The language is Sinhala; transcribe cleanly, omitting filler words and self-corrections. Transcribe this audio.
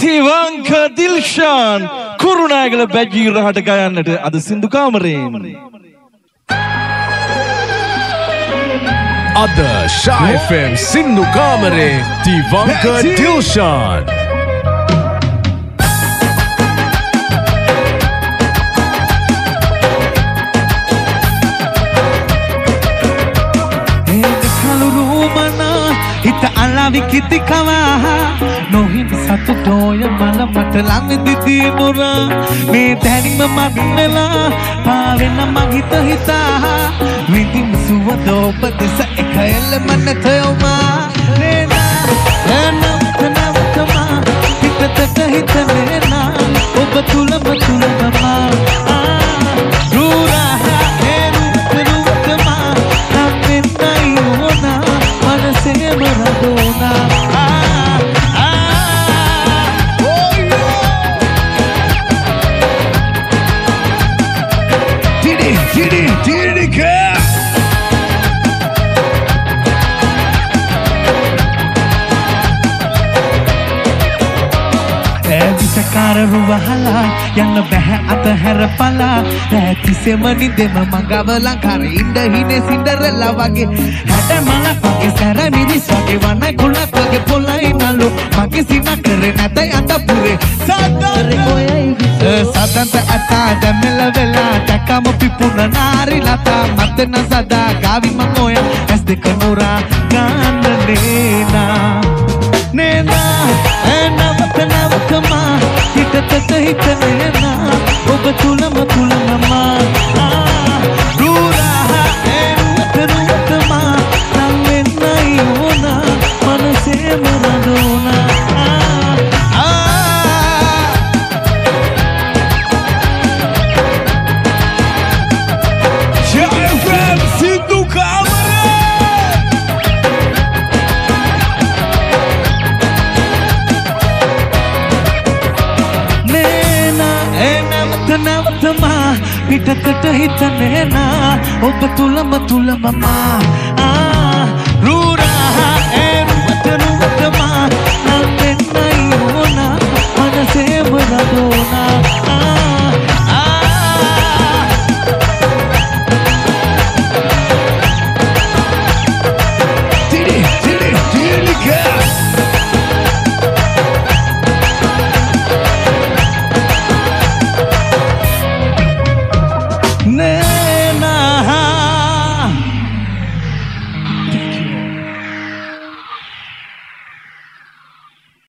තිවංක දිල්ෂාන් කුරුණෑගල බැජී රහට ගයන්නට අද සින්දු කාමරයෙන් අද ශා FM සින්දු කාමරේ තිවංක දිල්ෂාන් විකිති කවා නොහින් සතුටෝය මල මට ළඟදිදී මුරා මේ දැනීම මගනලා පාවෙන මගිත හිතා විඳින් සුවඳ ඔබ දෙස එක එල්ලම නැතයෝමා නේනා නවතමා හිතට හිතනේනා ඔබ තුලම තුලමමා රූරා රුතමා හම්බෙන්නයි ඕනා මනසේ මරදෝනා වහලා යන්න බැහැ අතහැරපලා රැතිසෙම නිදෙම මගව ලංකාර ඉන්න හිනේ සින්ඩරෙල්ලා වගේ හැඩ මලක් වගේ සැර මිරිස් වගේ වන කුලක් වගේ පොළයි නලු මගේ සින කරේ නැත අතපුරේ සදන්ත අතා දැමෙල වෙලා දැකම පිපුන නාරි ලතා මතන සදා ගාවි මම ඔය ඇස් දෙක නෝරා ගන්න නේනා නවතමා හිතට හිතනේනා ඔබ තුලම තුලමමා රූරා රුවතමා නම් වෙන්නයි ඕනා මනසේ මරදෝනා පිටකට හිතනේනා ඔබ තුලම තුලමමා රූරා රුවතන